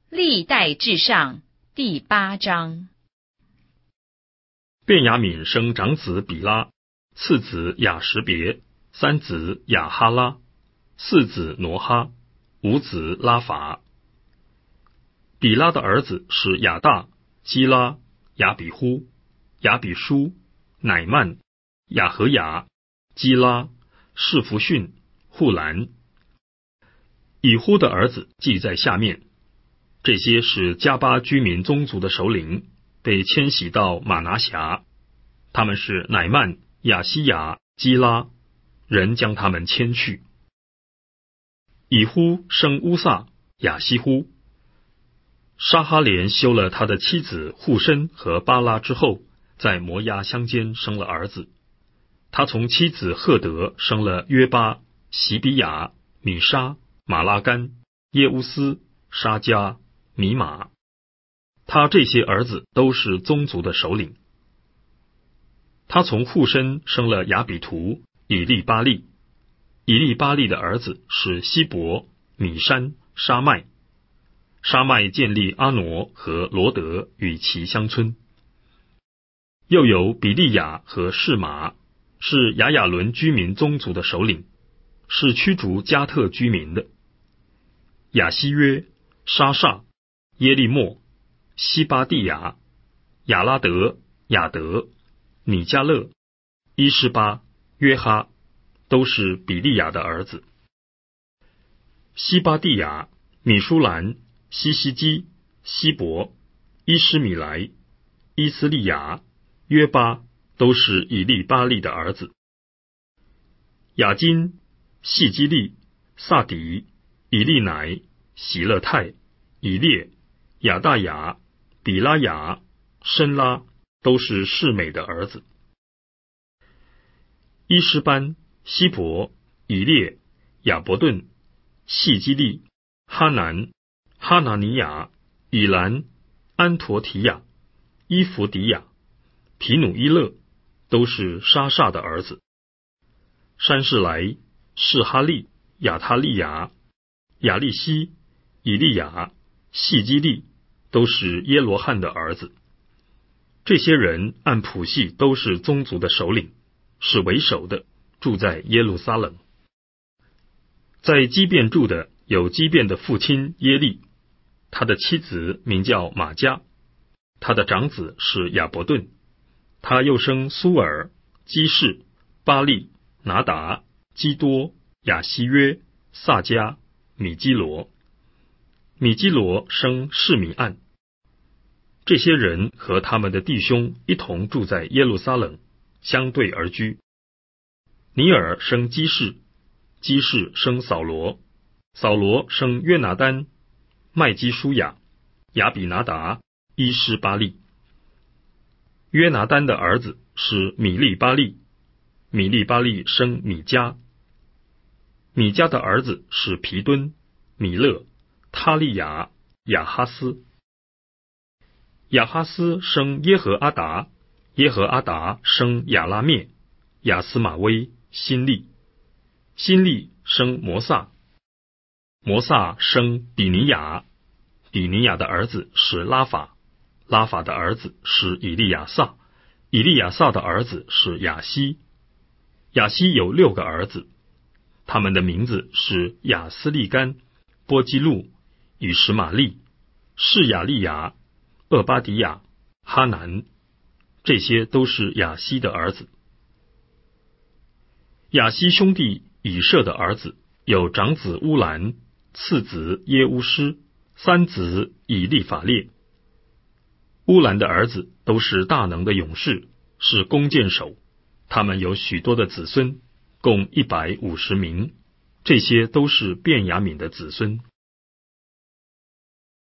历代志上第8章。 便雅悯生长子比拉，次子雅什别，三子雅哈拉，四子挪哈，五子拉法。比拉的儿子是亚大、基拉、亚比呼、亚比书、乃曼、雅和雅、基拉、士弗逊、户兰。以呼的儿子记在下面，这些是加巴居民宗族的首领，被迁徙到玛拿辖。他们是乃曼、亚西亚、基拉，人将他们迁去。以呼生乌撒、亚西呼。沙哈连休了他的妻子户申和巴拉之后，在摩押乡间生了儿子。他从妻子赫德生了约巴、席比亚、米沙、马拉干、耶乌斯、沙加、米玛。他这些儿子都是宗族的首领。他从户申生了亚比图、以利巴利。以利巴利的儿子是希伯、米山、沙麦。沙麦建立阿挪和罗德与其乡村。又有比利亚和士马，是亚雅伦居民宗族的首领，是驱逐加特居民的。亚西约、沙煞、耶利莫、西巴蒂亚、亚拉德、亚德、米迦勒、伊施巴、约哈，都是比利亚的儿子。西巴蒂亚、米舒兰、西西基、希伯、伊施米莱、伊斯利亚、约巴，都是以利巴利的儿子。雅金、细基利、萨迪、以利乃、喜勒泰、以列、亚大雅、比拉雅、申拉，都是示美的儿子。伊施班、希伯、以列、亚伯顿、细基利、哈南、哈拿尼亚、以兰、安陀提亚、伊弗迪亚、皮努伊勒，都是沙煞的儿子。山士来、士哈利、亚他利亚、亚利西、以利亚、细基利，都是耶罗汉的儿子。这些人按谱系都是宗族的首领，是为首的，住在耶路撒冷。在基遍住的有基遍的父亲耶利，他的妻子名叫玛加，他的长子是亚伯顿，他又生苏尔、基士、巴利、拿达、基多、亚西约、萨迦、米基罗。米基罗生示米暗。这些人和他们的弟兄一同住在耶路撒冷，相对而居。尼尔生基士，基士生扫罗，扫罗生约拿单、麦基舒亚、亚比拿达、伊施巴利。约拿单的儿子是米利巴利，米利巴利生米迦。米迦的儿子是皮敦、米勒、他利亚、亚哈斯。亚哈斯生耶和阿达，耶和阿达生亚拉灭、亚斯玛威、辛利。辛利生摩萨，摩萨生比尼亚，比尼亚的儿子是拉法，拉法的儿子是以利亚撒，以利亚撒的儿子是亚西。亚西有6个儿子，他们的名字是亚斯利干、波基路、以实玛利、示亚利亚、厄巴迪亚、哈南，这些都是亚西的儿子。亚西兄弟以舍的儿子有长子乌兰，次子耶乌施，三子以利法列。乌兰的儿子都是大能的勇士，是弓箭手，他们有许多的子孙，共150名，这些都是便雅悯的子孙。